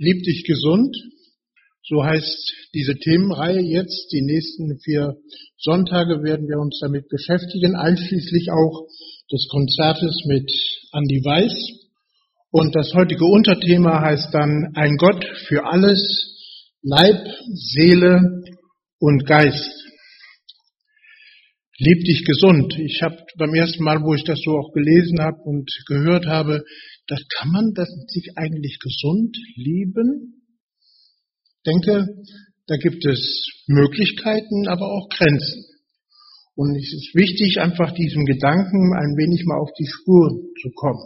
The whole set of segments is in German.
Lieb dich gesund, so heißt diese Themenreihe jetzt. Die nächsten 4 Sonntage werden wir uns damit beschäftigen, einschließlich auch des Konzertes mit Andi Weiß. Und das heutige Unterthema heißt dann ein Gott für alles, Leib, Seele und Geist. Lieb dich gesund. Ich habe beim ersten Mal, wo ich das so auch gelesen habe und gehört habe, gedacht, kann man das sich eigentlich gesund lieben? Ich denke, da gibt es Möglichkeiten, aber auch Grenzen. Und es ist wichtig, einfach diesem Gedanken ein wenig mal auf die Spur zu kommen.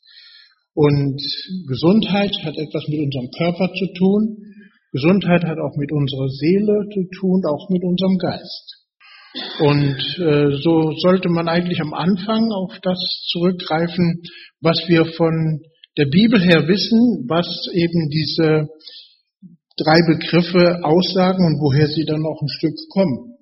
Und Gesundheit hat etwas mit unserem Körper zu tun. Gesundheit hat auch mit unserer Seele zu tun, auch mit unserem Geist. Und so sollte man eigentlich am Anfang auf das zurückgreifen, was wir von der Bibel her wissen, was eben diese 3 Begriffe aussagen und woher sie dann auch ein Stück kommen.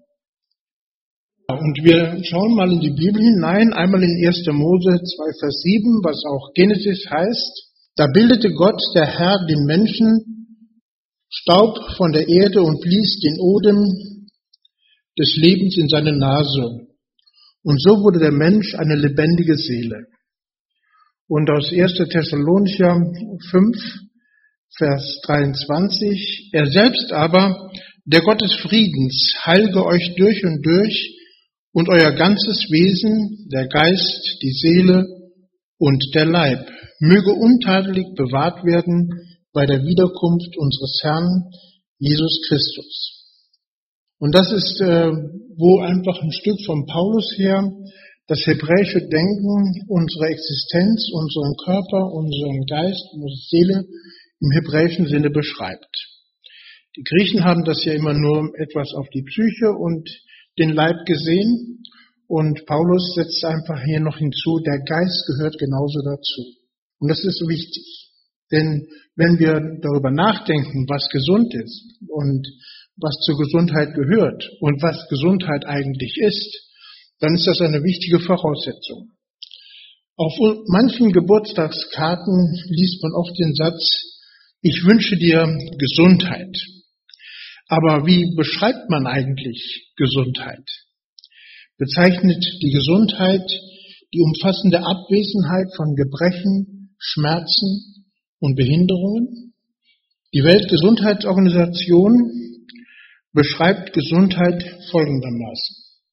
Und wir schauen mal in die Bibel hinein, einmal in 1. Mose 2, Vers 7, was auch Genesis heißt. Da bildete Gott, der Herr, den Menschen Staub von der Erde und blies den Odem des Lebens in seine Nase. Und so wurde der Mensch eine lebendige Seele. Und aus 1. Thessalonicher 5, Vers 23, er selbst aber, der Gott des Friedens, heilige euch durch und durch und euer ganzes Wesen, der Geist, die Seele und der Leib, möge untadelig bewahrt werden bei der Wiederkunft unseres Herrn Jesus Christus. Und das ist, wo einfach ein Stück von Paulus her das hebräische Denken, unsere Existenz, unseren Körper, unseren Geist, unsere Seele im hebräischen Sinne beschreibt. Die Griechen haben das ja immer nur etwas auf die Psyche und den Leib gesehen. Und Paulus setzt einfach hier noch hinzu, der Geist gehört genauso dazu. Und das ist wichtig. Denn wenn wir darüber nachdenken, was gesund ist und was zur Gesundheit gehört und was Gesundheit eigentlich ist, dann ist das eine wichtige Voraussetzung. Auf manchen Geburtstagskarten liest man oft den Satz, ich wünsche dir Gesundheit. Aber wie beschreibt man eigentlich Gesundheit? Bezeichnet die Gesundheit die umfassende Abwesenheit von Gebrechen, Schmerzen und Behinderungen? Die Weltgesundheitsorganisation beschreibt Gesundheit folgendermaßen.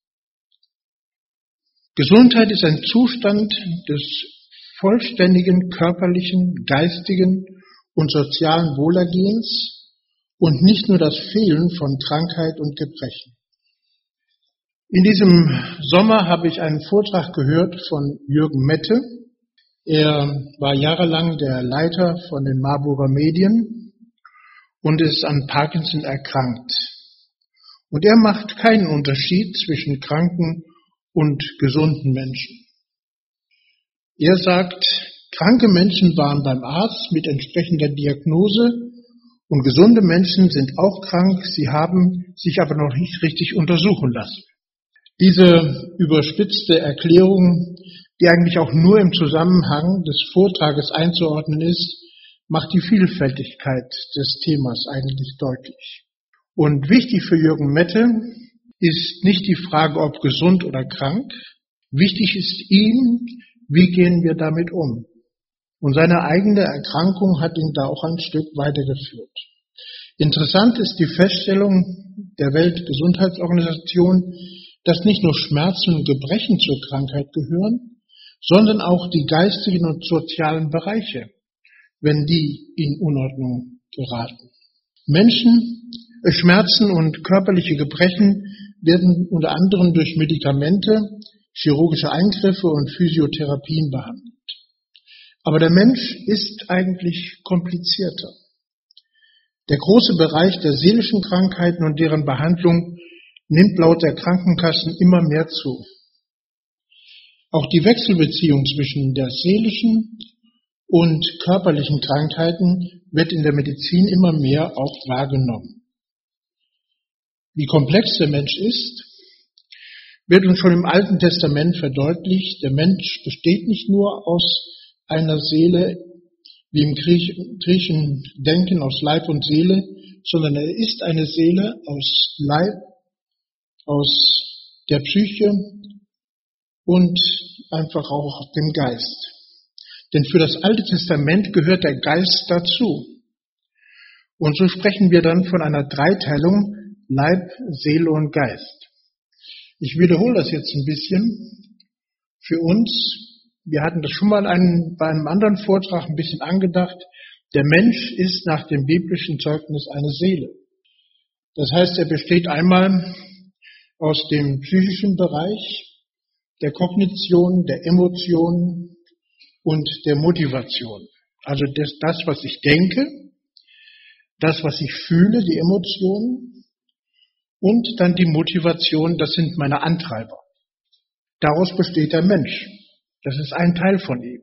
Gesundheit ist ein Zustand des vollständigen körperlichen, geistigen und sozialen Wohlergehens und nicht nur das Fehlen von Krankheit und Gebrechen. In diesem Sommer habe ich einen Vortrag gehört von Jürgen Mette. Er war jahrelang der Leiter von den Marburger Medien und ist an Parkinson erkrankt. Und er macht keinen Unterschied zwischen kranken und gesunden Menschen. Er sagt, kranke Menschen waren beim Arzt mit entsprechender Diagnose und gesunde Menschen sind auch krank, sie haben sich aber noch nicht richtig untersuchen lassen. Diese überspitzte Erklärung, die eigentlich auch nur im Zusammenhang des Vortrages einzuordnen ist, macht die Vielfältigkeit des Themas eigentlich deutlich. Und wichtig für Jürgen Mette ist nicht die Frage, ob gesund oder krank. Wichtig ist ihm, wie gehen wir damit um? Und seine eigene Erkrankung hat ihn da auch ein Stück weitergeführt. Interessant ist die Feststellung der Weltgesundheitsorganisation, dass nicht nur Schmerzen und Gebrechen zur Krankheit gehören, sondern auch die geistigen und sozialen Bereiche, wenn die in Unordnung geraten. Schmerzen und körperliche Gebrechen werden unter anderem durch Medikamente, chirurgische Eingriffe und Physiotherapien behandelt. Aber der Mensch ist eigentlich komplizierter. Der große Bereich der seelischen Krankheiten und deren Behandlung nimmt laut der Krankenkassen immer mehr zu. Auch die Wechselbeziehung zwischen der seelischen und körperlichen Krankheiten wird in der Medizin immer mehr auch wahrgenommen. Wie komplex der Mensch ist, wird uns schon im Alten Testament verdeutlicht. Der Mensch besteht nicht nur aus einer Seele, wie im griechischen Denken aus Leib und Seele, sondern er ist eine Seele aus Leib, aus der Psyche und einfach auch dem Geist. Denn für das Alte Testament gehört der Geist dazu. Und so sprechen wir dann von einer Dreiteilung Leib, Seele und Geist. Ich wiederhole das jetzt ein bisschen. Für uns, wir hatten das schon mal bei einem anderen Vortrag ein bisschen angedacht, der Mensch ist nach dem biblischen Zeugnis eine Seele. Das heißt, er besteht einmal aus dem psychischen Bereich, der Kognition, der Emotion und der Motivation. Also das, was ich denke, das, was ich fühle, die Emotionen und dann die Motivation, das sind meine Antreiber. Daraus besteht der Mensch. Das ist ein Teil von ihm.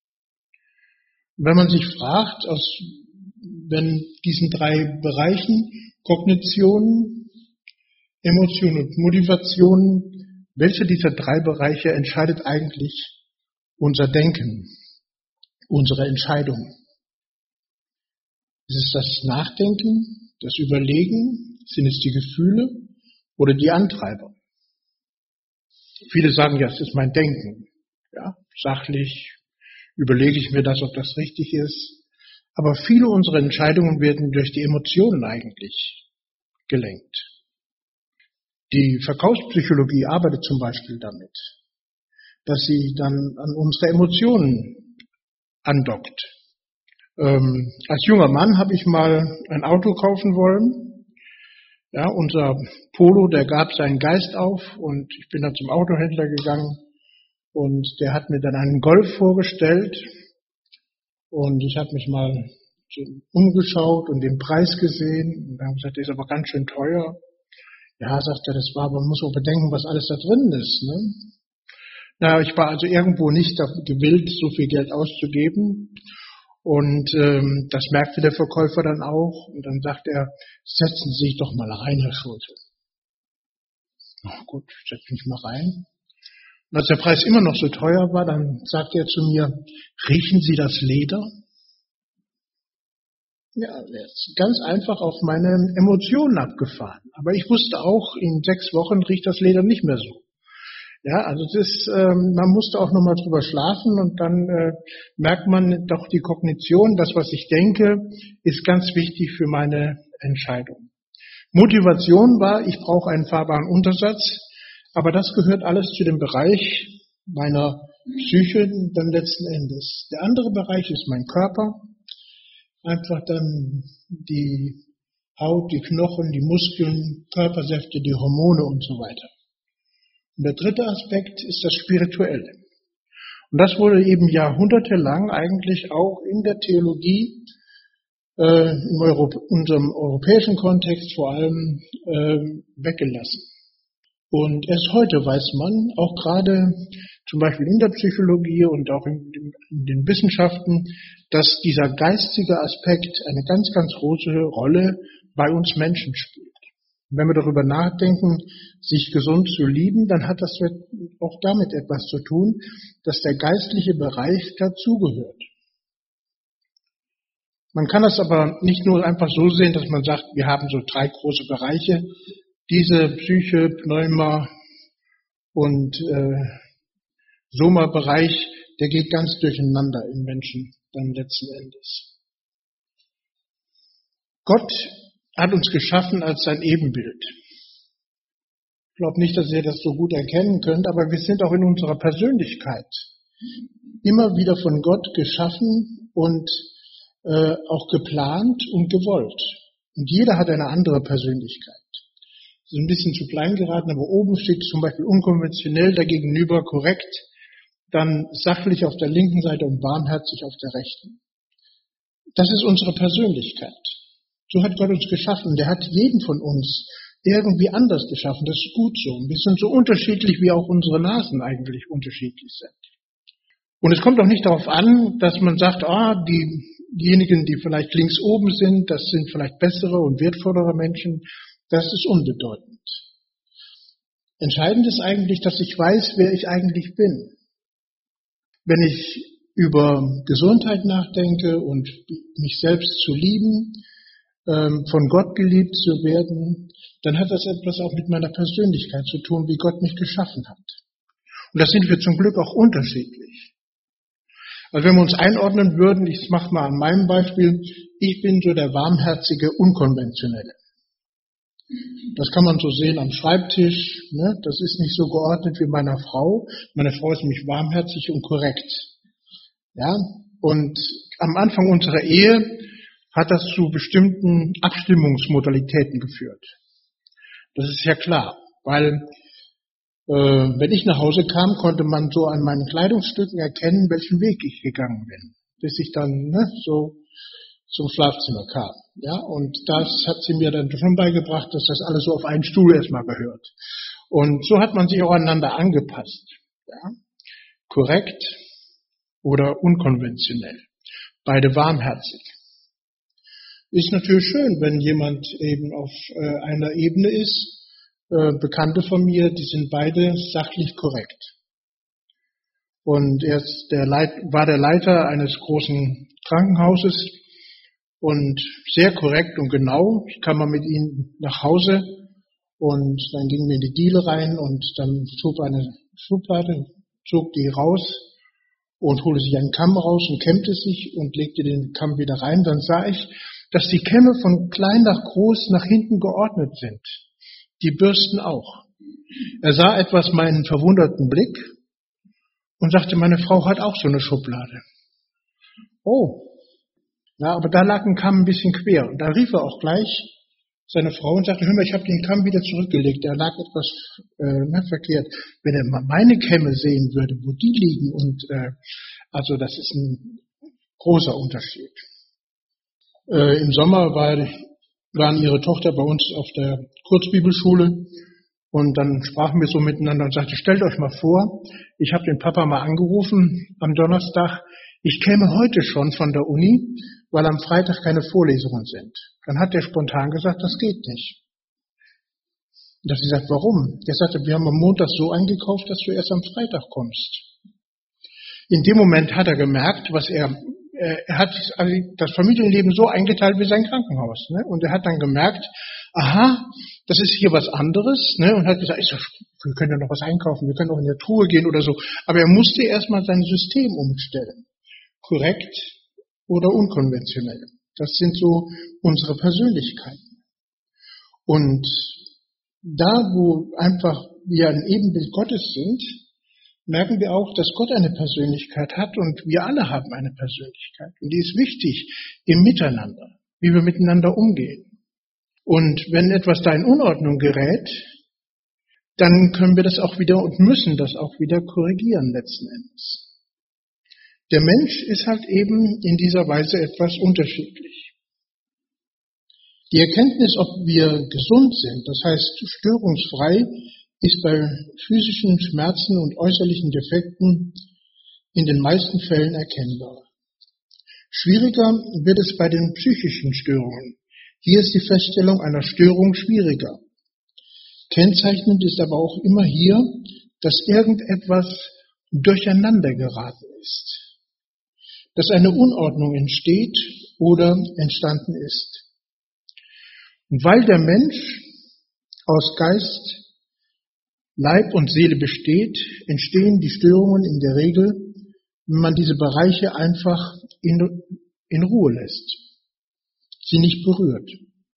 Und wenn man sich fragt, wenn diesen drei Bereichen, Kognition, Emotion und Motivation, welche dieser drei Bereiche entscheidet eigentlich unser Denken, unsere Entscheidung? Ist es das Nachdenken, das Überlegen, sind es die Gefühle oder die Antreiber? Viele sagen, ja, es ist mein Denken. Ja, sachlich überlege ich mir das, ob das richtig ist. Aber viele unserer Entscheidungen werden durch die Emotionen eigentlich gelenkt. Die Verkaufspsychologie arbeitet zum Beispiel damit, dass sie dann an unsere Emotionen andockt. Als junger Mann habe ich mal ein Auto kaufen wollen. Ja, unser Polo, der gab seinen Geist auf und ich bin dann zum Autohändler gegangen und der hat mir dann einen Golf vorgestellt und ich habe mich mal umgeschaut und den Preis gesehen und dann gesagt, der ist aber ganz schön teuer. Ja, sagt er, das war, man muss auch bedenken, was alles da drin ist. Ne? Na, ich war also irgendwo nicht gewillt, so viel Geld auszugeben. Und das merkte der Verkäufer dann auch. Und dann sagt er, setzen Sie sich doch mal rein, Herr Schulte. Na gut, ich setze mich mal rein. Und als der Preis immer noch so teuer war, dann sagte er zu mir, riechen Sie das Leder? Ja, er ist ganz einfach auf meine Emotionen abgefahren. Aber ich wusste auch, in 6 Wochen riecht das Leder nicht mehr so. Ja, also man musste auch nochmal drüber schlafen und dann merkt man doch die Kognition, das, was ich denke, ist ganz wichtig für meine Entscheidung. Motivation war, ich brauche einen fahrbaren Untersatz, aber das gehört alles zu dem Bereich meiner Psyche dann letzten Endes. Der andere Bereich ist mein Körper, einfach dann die Haut, die Knochen, die Muskeln, Körpersäfte, die Hormone und so weiter. Und der dritte Aspekt ist das Spirituelle. Und das wurde eben jahrhundertelang eigentlich auch in der Theologie, in unserem europäischen Kontext vor allem, weggelassen. Und erst heute weiß man, auch gerade zum Beispiel in der Psychologie und auch in den Wissenschaften, dass dieser geistige Aspekt eine ganz, ganz große Rolle bei uns Menschen spielt. Und wenn wir darüber nachdenken, sich gesund zu lieben, dann hat das auch damit etwas zu tun, dass der geistliche Bereich dazugehört. Man kann das aber nicht nur einfach so sehen, dass man sagt, wir haben so 3 große Bereiche, diese Psyche, Pneuma und Soma-Bereich, der geht ganz durcheinander im Menschen dann letzten Endes. Gott hat uns geschaffen als sein Ebenbild. Ich glaube nicht, dass ihr das so gut erkennen könnt, aber wir sind auch in unserer Persönlichkeit immer wieder von Gott geschaffen und auch geplant und gewollt. Und jeder hat eine andere Persönlichkeit. Das ist ein bisschen zu klein geraten, aber oben steht zum Beispiel unkonventionell, dagegenüber korrekt, dann sachlich auf der linken Seite und warmherzig auf der rechten. Das ist unsere Persönlichkeit. So hat Gott uns geschaffen. Der hat jeden von uns irgendwie anders geschaffen. Das ist gut so. Und wir sind so unterschiedlich, wie auch unsere Nasen eigentlich unterschiedlich sind. Und es kommt auch nicht darauf an, dass man sagt, diejenigen, die vielleicht links oben sind, das sind vielleicht bessere und wertvollere Menschen. Das ist unbedeutend. Entscheidend ist eigentlich, dass ich weiß, wer ich eigentlich bin. Wenn ich über Gesundheit nachdenke und mich selbst zu lieben, von Gott geliebt zu werden, dann hat das etwas auch mit meiner Persönlichkeit zu tun, wie Gott mich geschaffen hat. Und das sind wir zum Glück auch unterschiedlich. Also wenn wir uns einordnen würden, ich mache mal an meinem Beispiel, ich bin so der warmherzige, unkonventionelle. Das kann man so sehen am Schreibtisch, ne? Das ist nicht so geordnet wie meiner Frau. Meine Frau ist nämlich warmherzig und korrekt. Ja? Und am Anfang unserer Ehe hat das zu bestimmten Abstimmungsmodalitäten geführt. Das ist ja klar, weil wenn ich nach Hause kam, konnte man so an meinen Kleidungsstücken erkennen, welchen Weg ich gegangen bin, bis ich dann so zum Schlafzimmer kam. Ja, und das hat sie mir dann schon beigebracht, dass das alles so auf einen Stuhl erstmal gehört. Und so hat man sich auch aneinander angepasst. Ja, korrekt oder unkonventionell. Beide warmherzig. Ist natürlich schön, wenn jemand eben auf einer Ebene ist. Bekannte von mir, die sind beide sachlich korrekt. Und er war der Leiter eines großen Krankenhauses und sehr korrekt und genau. Ich kam mal mit ihm nach Hause und dann gingen wir in die Diele rein und dann schob eine Schublade, zog die raus und holte sich einen Kamm raus und kämmte sich und legte den Kamm wieder rein. Dann sah ich, dass die Kämme von klein nach groß nach hinten geordnet sind. Die Bürsten auch. Er sah etwas meinen verwunderten Blick und sagte, meine Frau hat auch so eine Schublade. Oh, ja, aber da lag ein Kamm ein bisschen quer. Und da rief er auch gleich seine Frau und sagte, hör mal, ich habe den Kamm wieder zurückgelegt. Der lag etwas verkehrt. Wenn er mal meine Kämme sehen würde, wo die liegen, und also das ist ein großer Unterschied. Im Sommer waren ihre Tochter bei uns auf der Kurzbibelschule und dann sprachen wir so miteinander und sagte, stellt euch mal vor, ich habe den Papa mal angerufen am Donnerstag, ich käme heute schon von der Uni, weil am Freitag keine Vorlesungen sind. Dann hat der spontan gesagt, das geht nicht. Und da hat sie gesagt, warum? Der sagte, wir haben am Montag so eingekauft, dass du erst am Freitag kommst. In dem Moment hat er gemerkt, er hat das Familienleben so eingeteilt wie sein Krankenhaus. Ne? Und er hat dann gemerkt, aha, das ist hier was anderes. Ne? Und hat gesagt, wir können ja noch was einkaufen, wir können auch in der Truhe gehen oder so. Aber er musste erstmal sein System umstellen. Korrekt oder unkonventionell. Das sind so unsere Persönlichkeiten. Und da, wo einfach wir ein Ebenbild Gottes sind, merken wir auch, dass Gott eine Persönlichkeit hat und wir alle haben eine Persönlichkeit. Und die ist wichtig im Miteinander, wie wir miteinander umgehen. Und wenn etwas da in Unordnung gerät, dann können wir das auch wieder und müssen das auch wieder korrigieren letzten Endes. Der Mensch ist halt eben in dieser Weise etwas unterschiedlich. Die Erkenntnis, ob wir gesund sind, das heißt störungsfrei, ist bei physischen Schmerzen und äußerlichen Defekten in den meisten Fällen erkennbar. Schwieriger wird es bei den psychischen Störungen. Hier ist die Feststellung einer Störung schwieriger. Kennzeichnend ist aber auch immer hier, dass irgendetwas durcheinander geraten ist, dass eine Unordnung entsteht oder entstanden ist. Und weil der Mensch aus Geist, Leib und Seele besteht, entstehen die Störungen in der Regel, wenn man diese Bereiche einfach in Ruhe lässt, sie nicht berührt.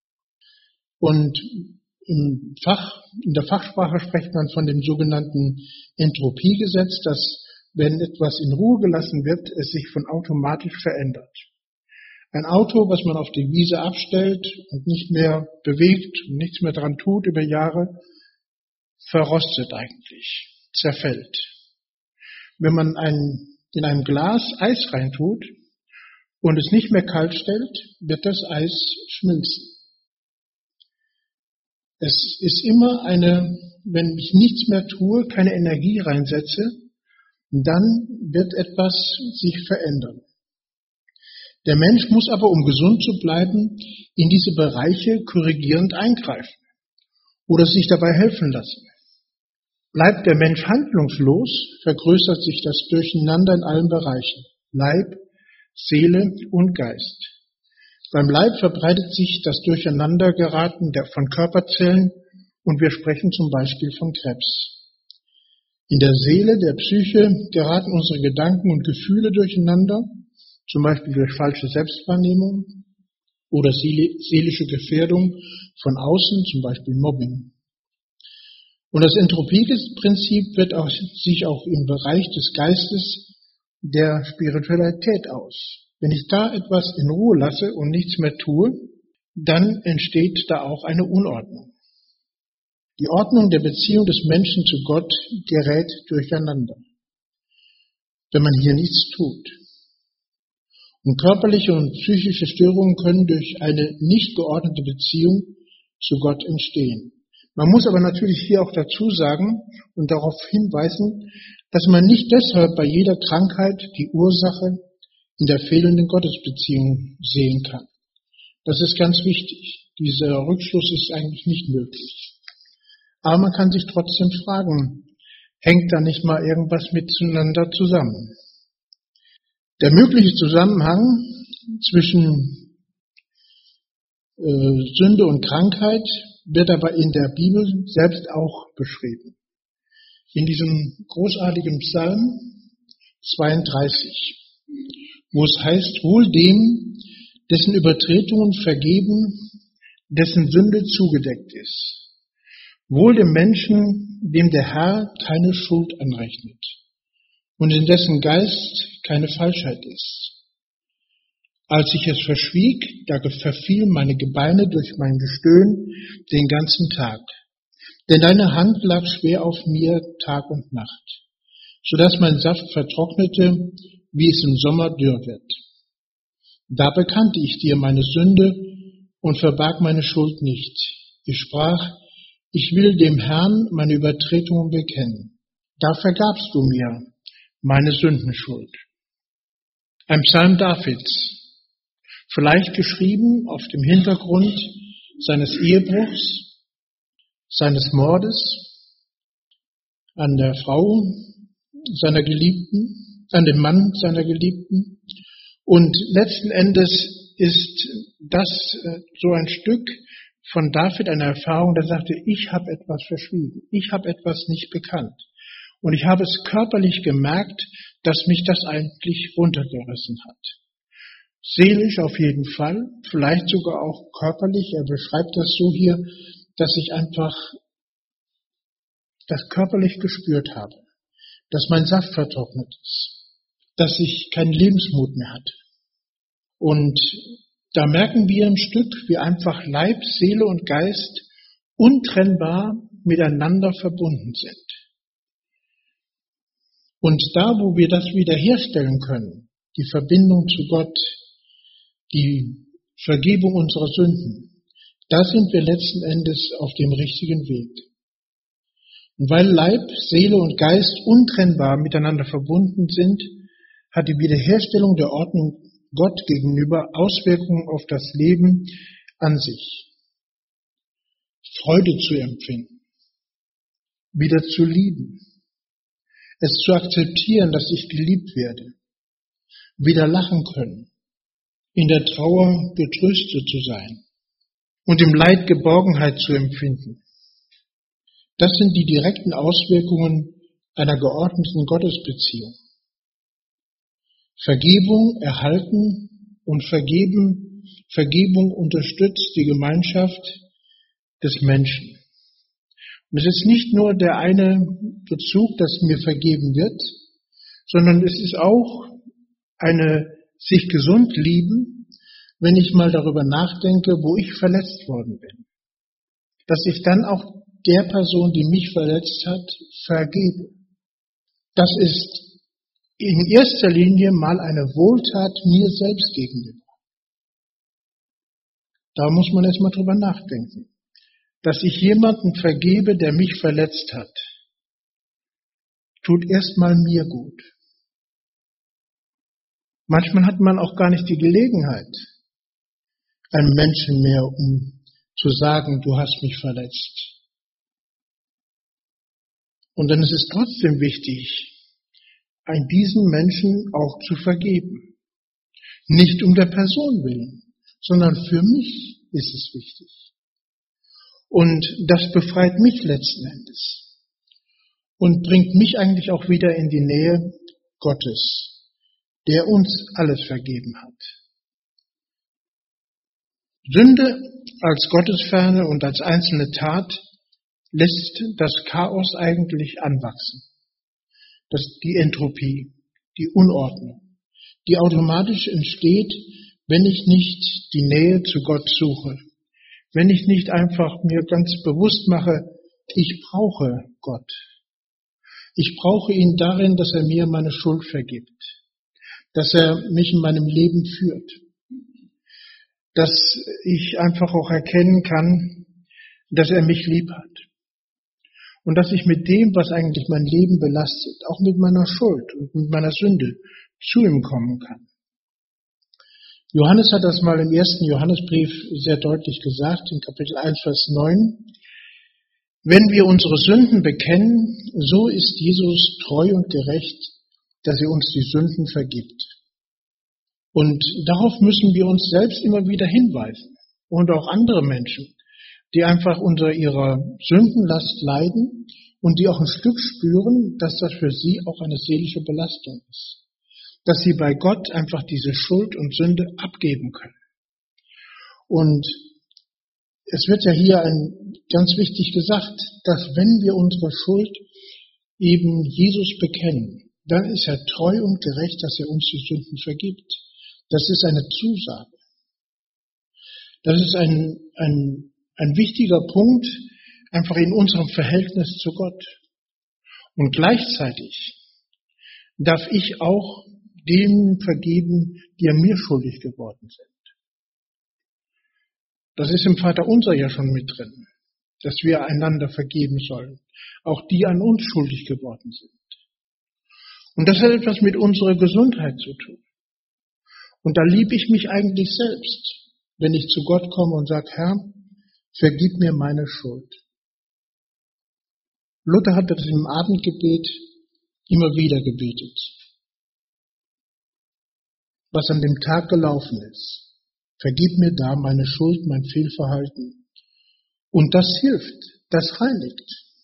Und in der Fachsprache spricht man von dem sogenannten Entropiegesetz, dass wenn etwas in Ruhe gelassen wird, es sich von automatisch verändert. Ein Auto, was man auf die Wiese abstellt und nicht mehr bewegt und nichts mehr dran tut über Jahre, verrostet eigentlich, zerfällt. Wenn man in einem Glas Eis reintut und es nicht mehr kalt stellt, wird das Eis schmilzen. Es ist immer wenn ich nichts mehr tue, keine Energie reinsetze, dann wird etwas sich verändern. Der Mensch muss aber, um gesund zu bleiben, in diese Bereiche korrigierend eingreifen oder sich dabei helfen lassen. Bleibt der Mensch handlungslos, vergrößert sich das Durcheinander in allen Bereichen. Leib, Seele und Geist. Beim Leib verbreitet sich das Durcheinandergeraten von Körperzellen und wir sprechen zum Beispiel von Krebs. In der Seele, der Psyche, geraten unsere Gedanken und Gefühle durcheinander, zum Beispiel durch falsche Selbstwahrnehmung oder seelische Gefährdung von außen, zum Beispiel Mobbing. Und das Entropieprinzip wird sich auch im Bereich des Geistes der Spiritualität aus. Wenn ich da etwas in Ruhe lasse und nichts mehr tue, dann entsteht da auch eine Unordnung. Die Ordnung der Beziehung des Menschen zu Gott gerät durcheinander, wenn man hier nichts tut. Und körperliche und psychische Störungen können durch eine nicht geordnete Beziehung zu Gott entstehen. Man muss aber natürlich hier auch dazu sagen und darauf hinweisen, dass man nicht deshalb bei jeder Krankheit die Ursache in der fehlenden Gottesbeziehung sehen kann. Das ist ganz wichtig. Dieser Rückschluss ist eigentlich nicht möglich. Aber man kann sich trotzdem fragen, hängt da nicht mal irgendwas miteinander zusammen? Der mögliche Zusammenhang zwischen Sünde und Krankheit wird aber in der Bibel selbst auch beschrieben. In diesem großartigen Psalm 32, wo es heißt, wohl dem, dessen Übertretungen vergeben, dessen Sünde zugedeckt ist. Wohl dem Menschen, dem der Herr keine Schuld anrechnet und in dessen Geist keine Falschheit ist. Als ich es verschwieg, da verfielen meine Gebeine durch mein Gestöhn den ganzen Tag. Denn deine Hand lag schwer auf mir Tag und Nacht, so dass mein Saft vertrocknete, wie es im Sommer dürr wird. Da bekannte ich dir meine Sünde und verbarg meine Schuld nicht. Ich sprach, ich will dem Herrn meine Übertretungen bekennen. Da vergabst du mir meine Sündenschuld. Ein Psalm Davids, vielleicht geschrieben auf dem Hintergrund seines Ehebruchs, seines Mordes an der Frau seiner Geliebten, an dem Mann seiner Geliebten. Und letzten Endes ist das so ein Stück von David, eine Erfahrung, der sagte, ich habe etwas verschwiegen, ich habe etwas nicht bekannt. Und ich habe es körperlich gemerkt, dass mich das eigentlich runtergerissen hat. Seelisch auf jeden Fall, vielleicht sogar auch körperlich. Er beschreibt das so hier, dass ich einfach das körperlich gespürt habe, dass mein Saft vertrocknet ist, dass ich keinen Lebensmut mehr hatte. Und da merken wir ein Stück, wie einfach Leib, Seele und Geist untrennbar miteinander verbunden sind. Und da, wo wir das wiederherstellen können, die Verbindung zu Gott, die Vergebung unserer Sünden, da sind wir letzten Endes auf dem richtigen Weg. Und weil Leib, Seele und Geist untrennbar miteinander verbunden sind, hat die Wiederherstellung der Ordnung Gott gegenüber Auswirkungen auf das Leben an sich. Freude zu empfinden, wieder zu lieben, es zu akzeptieren, dass ich geliebt werde, wieder lachen können, in der Trauer getröstet zu sein und im Leid Geborgenheit zu empfinden. Das sind die direkten Auswirkungen einer geordneten Gottesbeziehung. Vergebung erhalten und Vergebung unterstützt die Gemeinschaft des Menschen. Und es ist nicht nur der eine Bezug, dass mir vergeben wird, sondern es ist auch eine sich gesund lieben, wenn ich mal darüber nachdenke, wo ich verletzt worden bin. Dass ich dann auch der Person, die mich verletzt hat, vergebe. Das ist in erster Linie mal eine Wohltat mir selbst gegenüber. Da muss man erstmal drüber nachdenken. Dass ich jemanden vergebe, der mich verletzt hat, tut erstmal mir gut. Manchmal hat man auch gar nicht die Gelegenheit, einem Menschen mehr, um zu sagen, du hast mich verletzt. Und dann ist es trotzdem wichtig, diesen Menschen auch zu vergeben. Nicht um der Person willen, sondern für mich ist es wichtig. Und das befreit mich letzten Endes und bringt mich eigentlich auch wieder in die Nähe Gottes, der uns alles vergeben hat. Sünde als Gottesferne und als einzelne Tat lässt das Chaos eigentlich anwachsen. Die Entropie, die Unordnung, die automatisch entsteht, wenn ich nicht die Nähe zu Gott suche, wenn ich nicht einfach mir ganz bewusst mache, ich brauche Gott. Ich brauche ihn darin, dass er mir meine Schuld vergibt, dass er mich in meinem Leben führt, dass ich einfach auch erkennen kann, dass er mich lieb hat. Und dass ich mit dem, was eigentlich mein Leben belastet, auch mit meiner Schuld und mit meiner Sünde, zu ihm kommen kann. Johannes hat das mal im 1. Johannesbrief sehr deutlich gesagt, in Kapitel 1, Vers 9. Wenn wir unsere Sünden bekennen, so ist Jesus treu und gerecht, dass er uns die Sünden vergibt. Und darauf müssen wir uns selbst immer wieder hinweisen und auch andere Menschen, die einfach unter ihrer Sündenlast leiden und die auch ein Stück spüren, dass das für sie auch eine seelische Belastung ist. Dass sie bei Gott einfach diese Schuld und Sünde abgeben können. Und es wird ja hier ganz wichtig gesagt, dass wenn wir unsere Schuld eben Jesus bekennen, dann ist er treu und gerecht, dass er uns die Sünden vergibt. Das ist eine Zusage. Das ist ein wichtiger Punkt, einfach in unserem Verhältnis zu Gott. Und gleichzeitig darf ich auch denen vergeben, die an mir schuldig geworden sind. Das ist im Vaterunser ja schon mit drin, dass wir einander vergeben sollen, auch die an uns schuldig geworden sind. Und das hat etwas mit unserer Gesundheit zu tun. Und da liebe ich mich eigentlich selbst, wenn ich zu Gott komme und sage, Herr, vergib mir meine Schuld. Luther hat das im Abendgebet immer wieder gebetet, was an dem Tag gelaufen ist. Vergib mir da meine Schuld, mein Fehlverhalten. Und das hilft, das reinigt.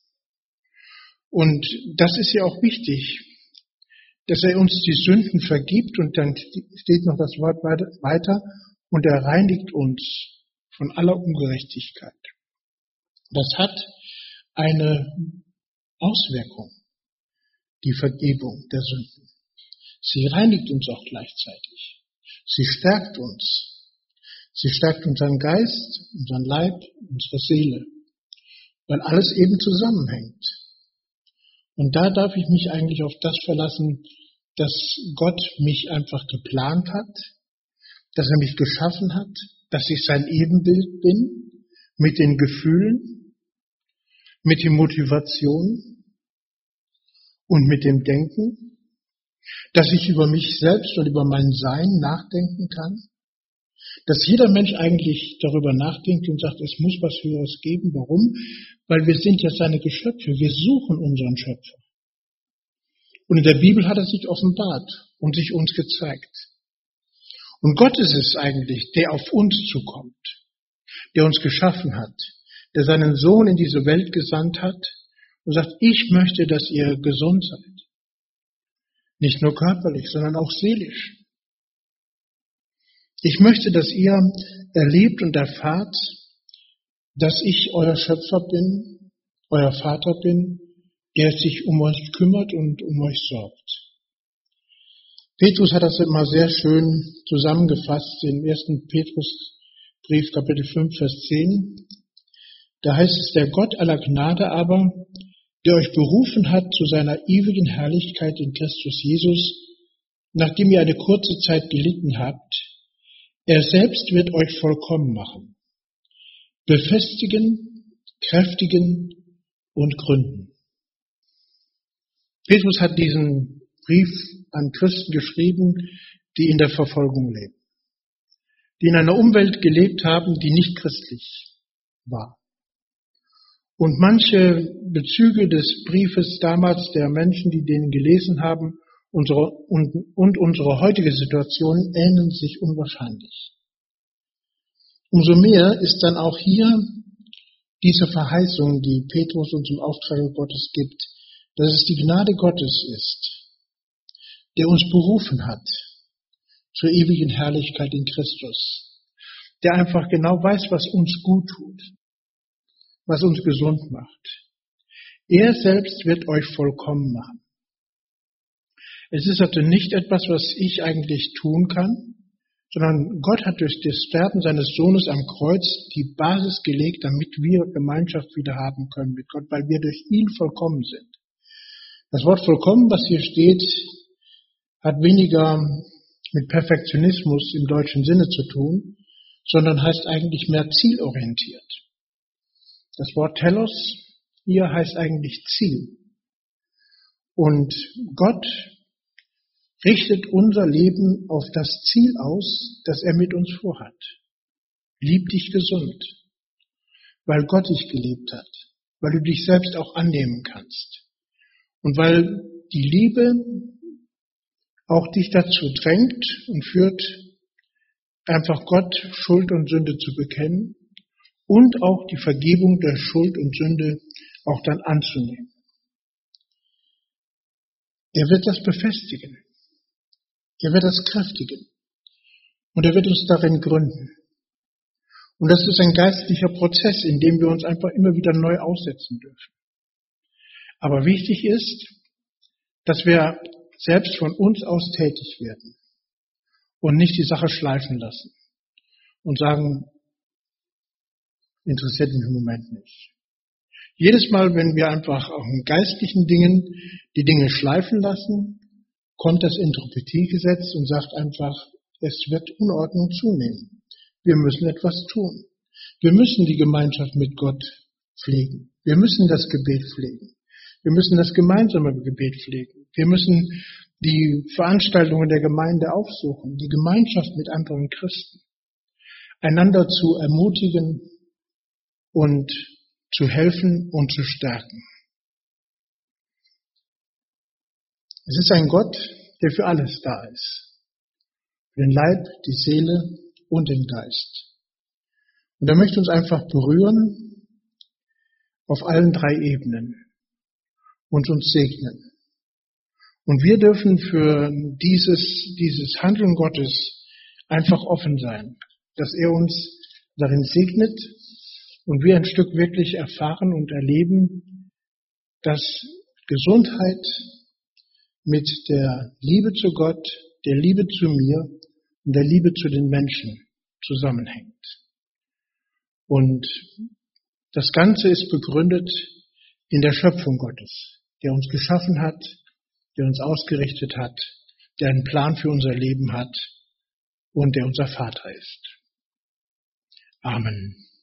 Und das ist ja auch wichtig, dass er uns die Sünden vergibt und dann steht noch das Wort weiter und er reinigt uns von aller Ungerechtigkeit. Das hat eine Auswirkung, die Vergebung der Sünden. Sie reinigt uns auch gleichzeitig. Sie stärkt uns. Sie stärkt unseren Geist, unseren Leib, unsere Seele, weil alles eben zusammenhängt. Und da darf ich mich eigentlich auf das verlassen, dass Gott mich einfach geplant hat, dass er mich geschaffen hat, dass ich sein Ebenbild bin, mit den Gefühlen, mit den Motivationen und mit dem Denken, dass ich über mich selbst und über mein Sein nachdenken kann, dass jeder Mensch eigentlich darüber nachdenkt und sagt, es muss was Höheres geben. Warum? Weil wir sind ja seine Geschöpfe. Wir suchen unseren Schöpfer. Und in der Bibel hat er sich offenbart und sich uns gezeigt. Und Gott ist es eigentlich, der auf uns zukommt, der uns geschaffen hat, der seinen Sohn in diese Welt gesandt hat und sagt, ich möchte, dass ihr gesund seid. Nicht nur körperlich, sondern auch seelisch. Ich möchte, dass ihr erlebt und erfahrt, dass ich euer Schöpfer bin, euer Vater bin, der sich um euch kümmert und um euch sorgt. Petrus hat das immer sehr schön zusammengefasst im 1. Petrusbrief, Kapitel 5, Vers 10. Da heißt es, der Gott aller Gnade aber, der euch berufen hat zu seiner ewigen Herrlichkeit in Christus Jesus, nachdem ihr eine kurze Zeit gelitten habt, er selbst wird euch vollkommen machen, befestigen, kräftigen und gründen. Petrus hat diesen Brief an Christen geschrieben, die in der Verfolgung leben, die in einer Umwelt gelebt haben, die nicht christlich war. Und manche Bezüge des Briefes damals der Menschen, die den gelesen haben Unsere heutige Situation ähneln sich unwahrscheinlich. Umso mehr ist dann auch hier diese Verheißung, die Petrus uns im Auftrag Gottes gibt, dass es die Gnade Gottes ist, der uns berufen hat zur ewigen Herrlichkeit in Christus, der einfach genau weiß, was uns gut tut, was uns gesund macht. Er selbst wird euch vollkommen machen. Es ist also nicht etwas, was ich eigentlich tun kann, sondern Gott hat durch das Sterben seines Sohnes am Kreuz die Basis gelegt, damit wir Gemeinschaft wieder haben können mit Gott, weil wir durch ihn vollkommen sind. Das Wort vollkommen, was hier steht, hat weniger mit Perfektionismus im deutschen Sinne zu tun, sondern heißt eigentlich mehr zielorientiert. Das Wort Telos hier heißt eigentlich Ziel. Und Gott richtet unser Leben auf das Ziel aus, das er mit uns vorhat. Lieb dich gesund, weil Gott dich geliebt hat, weil du dich selbst auch annehmen kannst und weil die Liebe auch dich dazu drängt und führt, einfach Gott Schuld und Sünde zu bekennen und auch die Vergebung der Schuld und Sünde auch dann anzunehmen. Er wird das befestigen. Er wird das kräftigen. Und er wird uns darin gründen. Und das ist ein geistlicher Prozess, in dem wir uns einfach immer wieder neu aussetzen dürfen. Aber wichtig ist, dass wir selbst von uns aus tätig werden und nicht die Sache schleifen lassen und sagen, interessiert mich im Moment nicht. Jedes Mal, wenn wir einfach auch in geistlichen Dingen die Dinge schleifen lassen, kommt das Entropiegesetz und sagt einfach, es wird Unordnung zunehmen. Wir müssen etwas tun. Wir müssen die Gemeinschaft mit Gott pflegen. Wir müssen das Gebet pflegen. Wir müssen das gemeinsame Gebet pflegen. Wir müssen die Veranstaltungen der Gemeinde aufsuchen, die Gemeinschaft mit anderen Christen, einander zu ermutigen und zu helfen und zu stärken. Es ist ein Gott, der für alles da ist. Für den Leib, die Seele und den Geist. Und er möchte uns einfach berühren auf allen 3 Ebenen und uns segnen. Und wir dürfen für dieses Handeln Gottes einfach offen sein, dass er uns darin segnet und wir ein Stück wirklich erfahren und erleben, dass Gesundheit mit der Liebe zu Gott, der Liebe zu mir und der Liebe zu den Menschen zusammenhängt. Und das Ganze ist begründet in der Schöpfung Gottes, der uns geschaffen hat, der uns ausgerichtet hat, der einen Plan für unser Leben hat und der unser Vater ist. Amen.